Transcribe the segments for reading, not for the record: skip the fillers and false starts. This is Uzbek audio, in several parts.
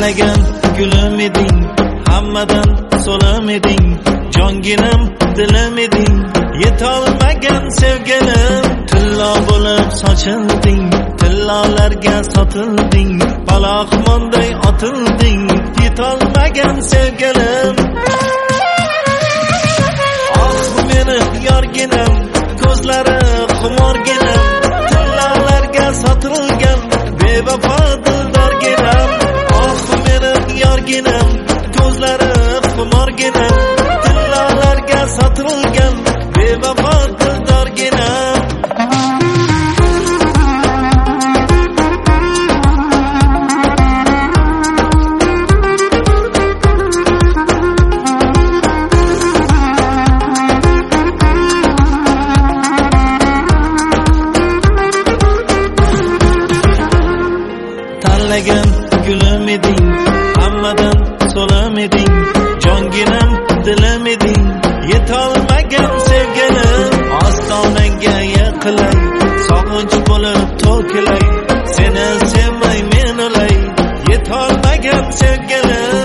tanlagan gulim eding, hammadan so'lim eding, jonginam dilim eding, yetolmagan sevgilim. Tillo bo'lib sochilding, tillolarga sotilding, palaxmonday otilding, yetolmagan sevgilim. Oh meni yorginam, ko'zlari xumorginam, tillolarga sotilgan bevafo dildorginam. Oh meni yorginam, ko'zlari xumorginam, tillolarga sotilgan bevafo dildorginam. Tanlagan gulim eding, hammadan so'lim eding, jonginam dilim eding, yetolmagan sevgilim. Ostonangga yiqilay, sog'inch bo'lib to'kilay, seni sevmay men o'lay, yetolmagan sevgilim.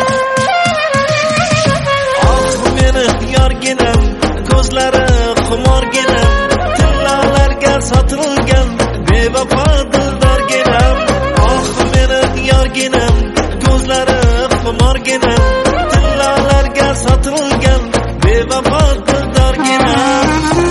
Oh meni yorginam, ko'zlari xumorginam, tillolarga sotilgan bevafo dildorginam. Yorginam, ko'zlari xumorginam, tillolarga sotilgan bevafo dildorginam.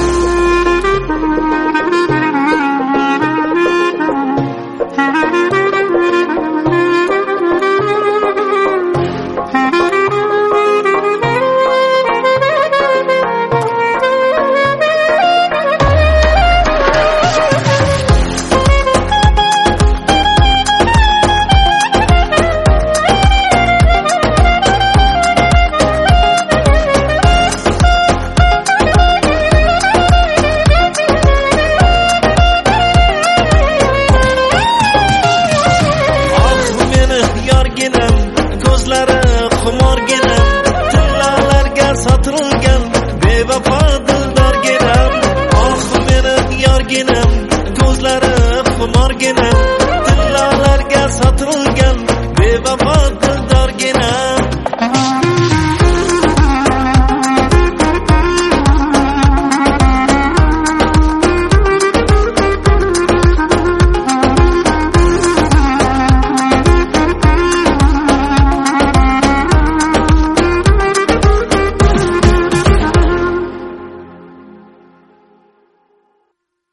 Ko'zlari xumorginam, tillolarga sotilgan bevafo dildorginam. Oh meni yorginam, ko'zlari xumorginam,